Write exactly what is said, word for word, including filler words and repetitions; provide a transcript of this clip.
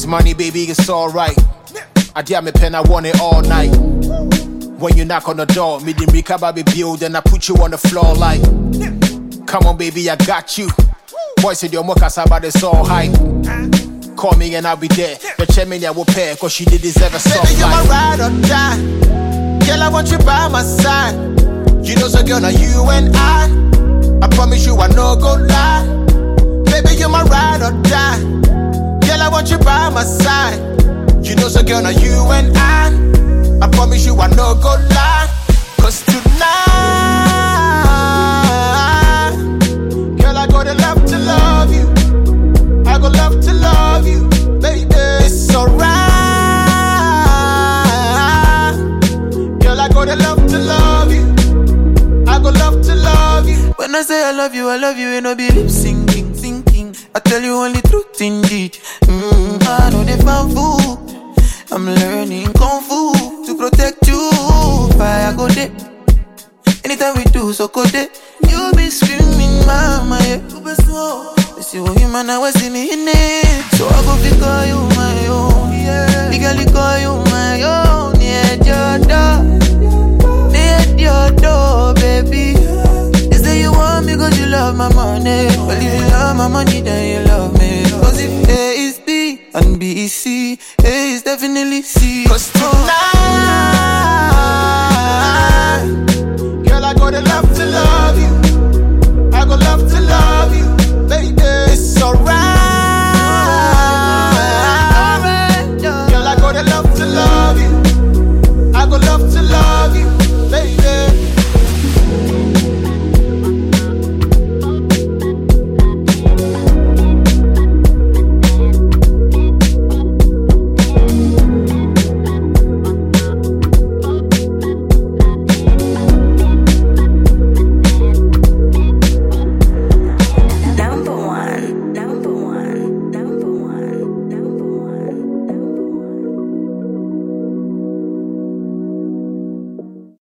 money, baby, it's alright. I dear me pen, I want it all night. When you knock on the door, me the recover be build, then I put you on the floor like. Come on, baby, I got you. Boys in your mocas about it's all hype. Call me and I'll be there. The chairman I will pay, cause she did deserve a song. Baby, you're my ride or die. Girl, I want you by my side. You know, so girl, now you and I. I promise you, I no go lie. Baby, you're my ride or die. Girl, I want you by my side. You know, so girl, now you and I. I promise you, I no go lie. Cause tonight, girl, I go to love to love you. I go love to love you, baby. It's alright. Girl, I go to love to love you. I go love to love you. When I say I love you, I love you, ain't no be lip syncing, thinking. I tell you only truth indeed. Mm, I know they found food. I'm learning kung fu to protect you. Fire go there. Anytime we do so go there. You be screaming, mama, yeah. You see what you man, I was see me in it. So I go fi call you my own, yeah. Legally call you my own, yeah, your door, yeah, your door, baby. You say you want me cause you love my money. Well, if you love my money, then you love me. Cause if A is B and B is C, A is definitely C. Cause tonight, girl, I go to love to love you.